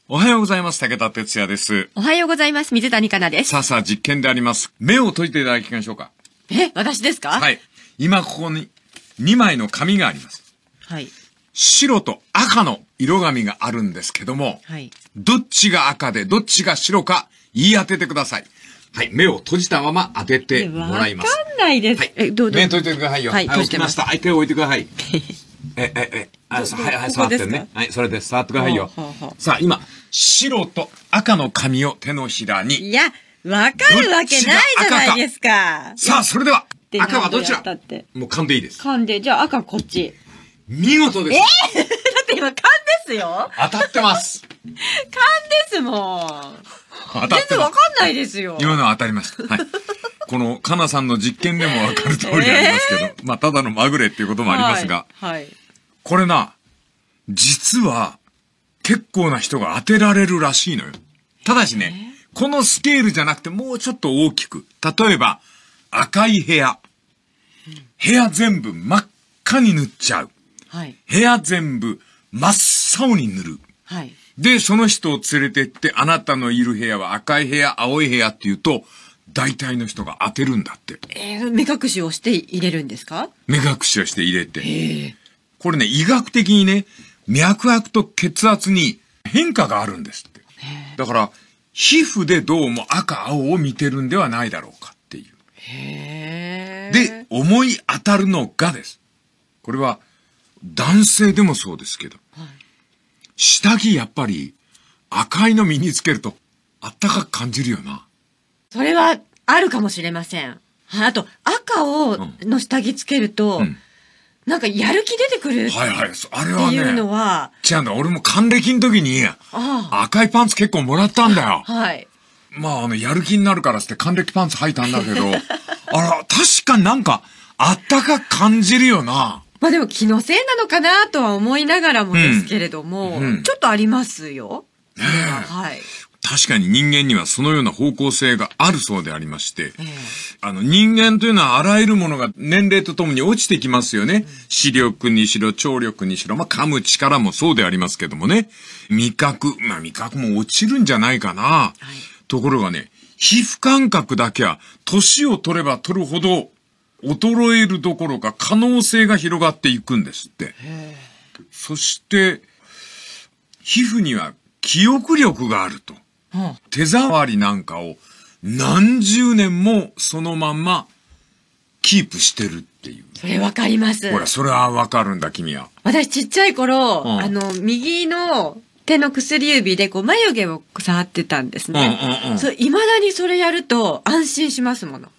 おはようございます。武田哲也です。 おはようございます。水谷香奈です。 さあ実験であります。目を閉じていただきましょうか。 私ですか？ はい。今ここに2枚の紙があります。 はい。 白と赤の色紙があるんですけども、 はい。 どっちが赤でどっちが白か言い当ててください。はい。目を閉じたまま当ててもらいます。 わかんないです。 はい。 目閉じてくださいよ。 はい。閉じてました。はい。手を置いてください。はい、触ってね。はい、それです。触ってくださいよ。さあ、今、白と赤の紙を手のひらに。 いや、わかるわけないじゃないですか。 さあ、それでは、赤はどちら？もう噛んでいいです。 噛んで、じゃあ赤こっち。 見事です。 だって今噛んですよ。 当たってます。 噛んですもん。全然わかんないですよ。 今のは当たりました。はい。この、かなさんの実験でもわかる通りでありますけど、まあ、ただのまぐれっていうこともありますが、 はい。 これな、実は、結構な人が当てられるらしいのよ。ただしね、このスケールじゃなくてもうちょっと大きく。例えば、赤い部屋。部屋全部真っ赤に塗っちゃう。 はい。 部屋全部真っ青に塗る。 はい。 で、その人を連れてって、あなたのいる部屋は赤い部屋、青い部屋って言うと、大体の人が当てるんだって。 目隠しをして入れるんですか？ 目隠しをして入れて。これね、医学的にね、脈拍と血圧に変化があるんですって。だから、皮膚でどうも赤、青を見てるんではないだろうかっていう。で、思い当たるのがです。これは、男性でもそうですけど。はい、下着やっぱり赤いの身につけるとあったかく感じるよな。それはあるかもしれません。あと、赤の下着つけると、なんかやる気出てくる。 はいはい。あれはね。 っていうのは。 違うんだ。俺も還暦の時に、赤いパンツ結構もらったんだよ。 はい。 まあ、やる気になるからって還暦パンツ履いたんだけど、確かになんか、あったかく感じるよな。 まあでも気のせいなのかなとは思いながらもですけれども、ちょっとありますよ。はい。 確かに人間にはそのような方向性があるそうでありまして、人間というのはあらゆるものが年齢とともに落ちてきますよね。視力にしろ、聴力にしろ、まあ噛む力もそうでありますけどもね。味覚も落ちるんじゃないかな。ところがね、皮膚感覚だけは年を取れば取るほど衰えるどころか可能性が広がっていくんですって。そして、皮膚には記憶力があると。手触りなんかを何十年もそのまんまキープしてるっていう。 それわかります。 ほら、それはわかるんだ、君は。 私ちっちゃい頃、右の手の薬指で眉毛を触ってたんですね。未だにそれやると安心しますもの。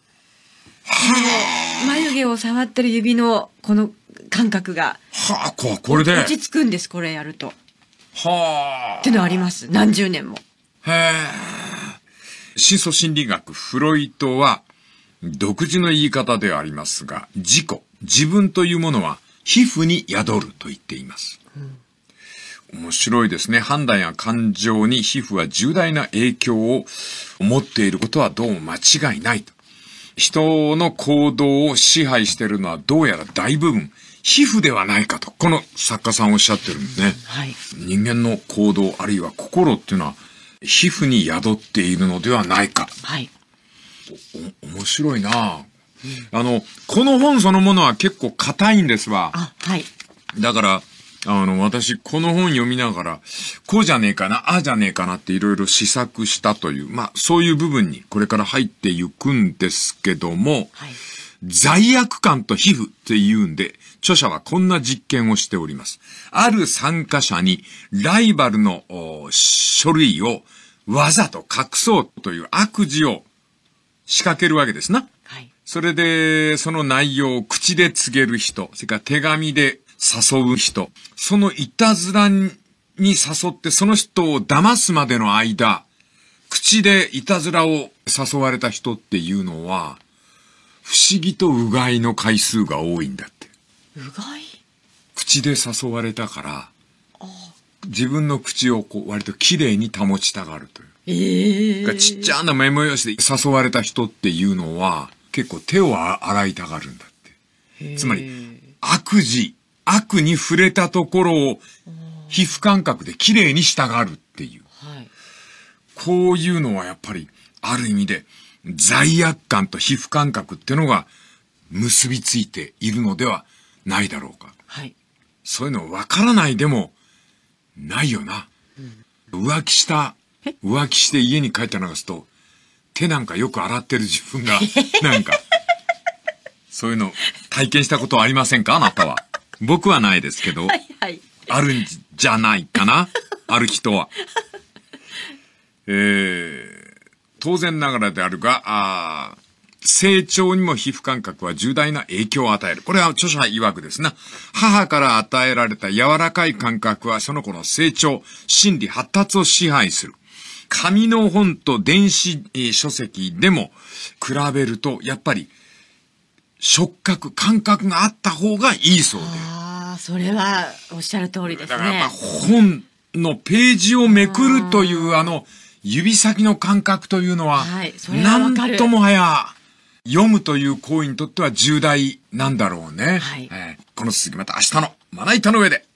眉毛を触ってる指のこの感覚が。 これで。 落ち着くんです、これやると。ってのあります。何十年も。 深層心理学フロイトは独自の言い方ではありますが、自分というものは皮膚に宿ると言っています。面白いですね。判断や感情に皮膚は重大な影響を持っていることはどうも間違いないと。人の行動を支配しているのはどうやら大部分皮膚ではないかと、この作家さんおっしゃってるんですね。はい、人間の行動あるいは心っていうのは皮膚に宿っているのではないか。はい。面白いな。この本そのものは結構硬いんですわ。 はい。 だから、私、この本読みながら、こうじゃねえかな、ああじゃねえかなっていろいろ試作したという、まあ、そういう部分にこれから入っていくんですけども、はい、罪悪感と皮膚っていうんで、著者はこんな実験をしております。ある参加者に、ライバルの書類をわざと隠そうという悪事を仕掛けるわけですな。はい、それで、その内容を口で告げる人、それから手紙で誘う人、そのいたずらに誘ってその人を騙すまでの間、口でいたずらを誘われた人っていうのは、不思議とうがいの回数が多いんだって。 うがい？ 口で誘われたから、自分の口を割と綺麗に保ちたがるという。ちっちゃなメモ用紙で誘われた人っていうのは、結構手を洗いたがるんだって。つまり、悪に触れたところを皮膚感覚で綺麗にしたがるっていう。 はい。 こういうのはやっぱり、ある意味で、罪悪感と皮膚感覚っていうのが結びついているのではないだろうか。 はい。 そういうの分からないでも、ないよな。浮気して家に帰って流すと、手なんかよく洗ってる自分が、なんか、そういうの体験したことはありませんかあなたは。僕はないですけど、 はいはい。 あるんじゃないかなある人は。当然ながらであるが、成長にも皮膚感覚は重大な影響を与える。これは著者曰くですな。母から与えられた柔らかい感覚はその子の成長、心理発達を支配する。紙の本と電子書籍でも比べると、やっぱり触覚、感覚があった方がいいそうで。 ああ、それはおっしゃる通りですね。 だからやっぱ本のページをめくるという指先の感覚というのは、 はい、それはわかる。 なんともはや、読むという行為にとっては重大なんだろうね。 はい。 この続きまた明日のまな板の上で。